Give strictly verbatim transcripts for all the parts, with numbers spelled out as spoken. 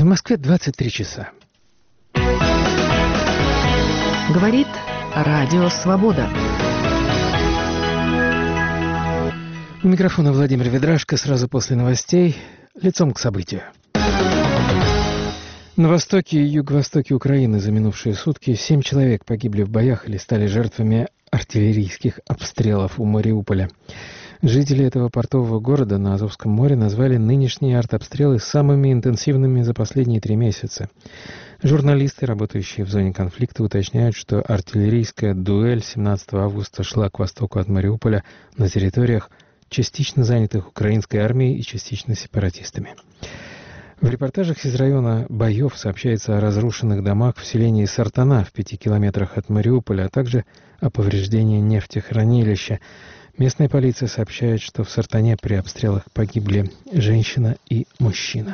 В Москве двадцать три часа. Говорит Радио Свобода. У микрофона Владимир Ведрашко. Сразу после новостей лицом к событию. На востоке и юго-востоке Украины за минувшие сутки семь человек погибли в боях или стали жертвами артиллерийских обстрелов у Мариуполя. Жители этого портового города на Азовском море назвали нынешние артобстрелы самыми интенсивными за последние три месяца. Журналисты, работающие в зоне конфликта, уточняют, что артиллерийская дуэль семнадцатого августа шла к востоку от Мариуполя на территориях, частично занятых украинской армией и частично сепаратистами. В репортажах из района боев сообщается о разрушенных домах в селении Сартана в пяти километрах от Мариуполя, а также о повреждении нефтехранилища. Местная полиция сообщает, что в Сартане при обстрелах погибли женщина и мужчина.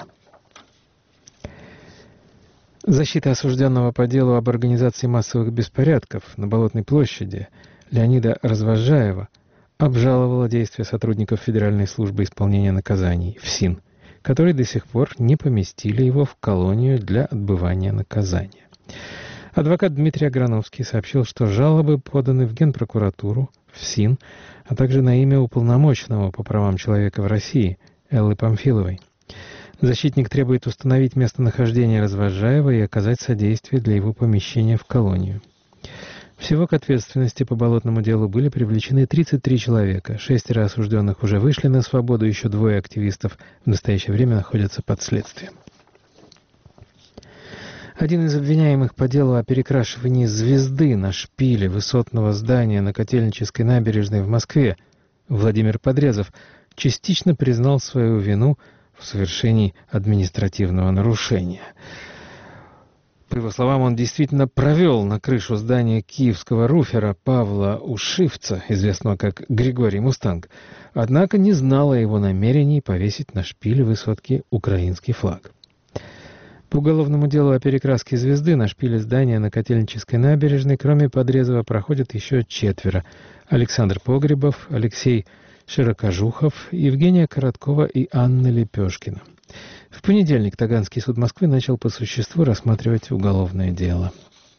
Защита осужденного по делу об организации массовых беспорядков на Болотной площади Леонида Развозжаева обжаловала действия сотрудников Федеральной службы исполнения наказаний ФСИН, которые до сих пор не поместили его в колонию для отбывания наказания. Адвокат Дмитрий Аграновский сообщил, что жалобы поданы в Генпрокуратуру, ФСИН, а также на имя уполномоченного по правам человека в России Эллы Памфиловой. Защитник требует установить местонахождение Развозжаева и оказать содействие для его помещения в колонию. Всего к ответственности по болотному делу были привлечены тридцать три человека. Шестеро осужденных уже вышли на свободу, еще двое активистов в настоящее время находятся под следствием. Один из обвиняемых по делу о перекрашивании звезды на шпиле высотного здания на Котельнической набережной в Москве, Владимир Подрезов, частично признал свою вину в совершении административного нарушения. По его словам, он действительно провел на крышу здания киевского руфера Павла Ушивца, известного как Григорий Мустанг, однако не знал о его намерении повесить на шпиле высотки украинский флаг. По уголовному делу о перекраске звезды на шпиле здания на Котельнической набережной, кроме Подрезова, проходят еще четверо: Александр Погребов, Алексей Широкожухов, Евгения Короткова и Анна Лепешкина. В понедельник Таганский суд Москвы начал по существу рассматривать уголовное дело.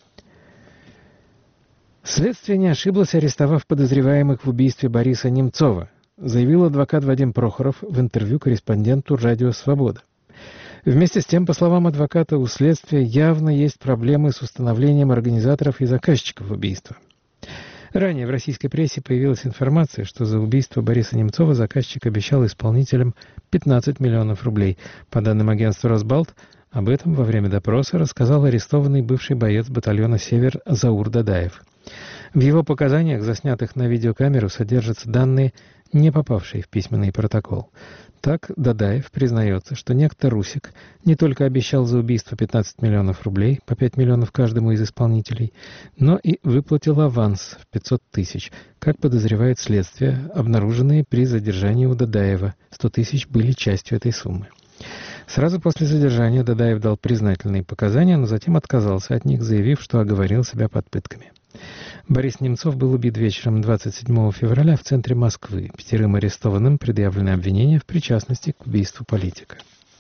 Следствие не ошиблось, арестовав подозреваемых в убийстве Бориса Немцова, заявил адвокат Вадим Прохоров в интервью корреспонденту «Радио Свобода». Вместе с тем, по словам адвоката, у следствия явно есть проблемы с установлением организаторов и заказчиков убийства. Ранее в российской прессе появилась информация, что за убийство Бориса Немцова заказчик обещал исполнителям пятнадцать миллионов рублей. По данным агентства «Росбалт», об этом во время допроса рассказал арестованный бывший боец батальона «Север» Заур Дадаев. В его показаниях, заснятых на видеокамеру, содержатся данные, не попавшие в письменный протокол. Так Дадаев признается, что некто Русик не только обещал за убийство пятнадцать миллионов рублей, по пять миллионов каждому из исполнителей, но и выплатил аванс в пятьсот тысяч, как подозревает следствие, обнаруженные при задержании у Дадаева. сто тысяч были частью этой суммы. Сразу после задержания Дадаев дал признательные показания, но затем отказался от них, заявив, что оговорил себя под пытками. Борис Немцов был убит вечером двадцать седьмого февраля в центре Москвы. Пятерым арестованным предъявлены обвинения в причастности к убийству политика.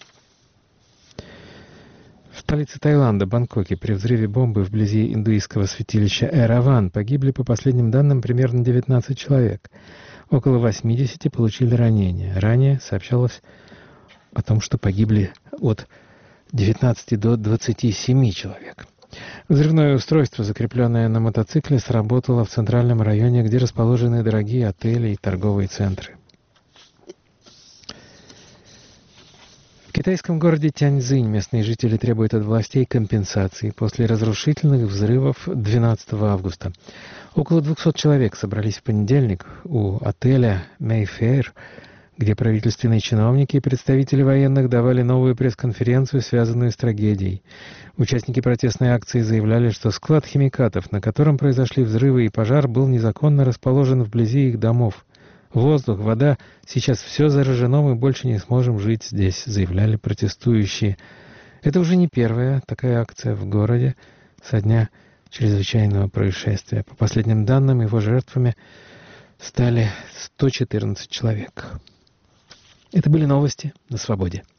В столице Таиланда, Бангкоке, при взрыве бомбы вблизи индуистского святилища Эраван погибли, по последним данным, примерно девятнадцать человек. Около восьмидесяти получили ранения. Ранее сообщалось о том, что погибли от девятнадцати до двадцати семи человек. Взрывное устройство, закрепленное на мотоцикле, сработало в центральном районе, где расположены дорогие отели и торговые центры. В китайском городе Тяньцзинь местные жители требуют от властей компенсации после разрушительных взрывов двенадцатого августа. Около двухсот человек собрались в понедельник у отеля Mayfair, где правительственные чиновники и представители военных давали новую пресс-конференцию, связанную с трагедией. Участники протестной акции заявляли, что склад химикатов, на котором произошли взрывы и пожар, был незаконно расположен вблизи их домов. Воздух, вода, сейчас все заражено, мы больше не сможем жить здесь, заявляли протестующие. Это уже не первая такая акция в городе со дня чрезвычайного происшествия. По последним данным, его жертвами стали сто четырнадцать человек. Это были новости на Свободе.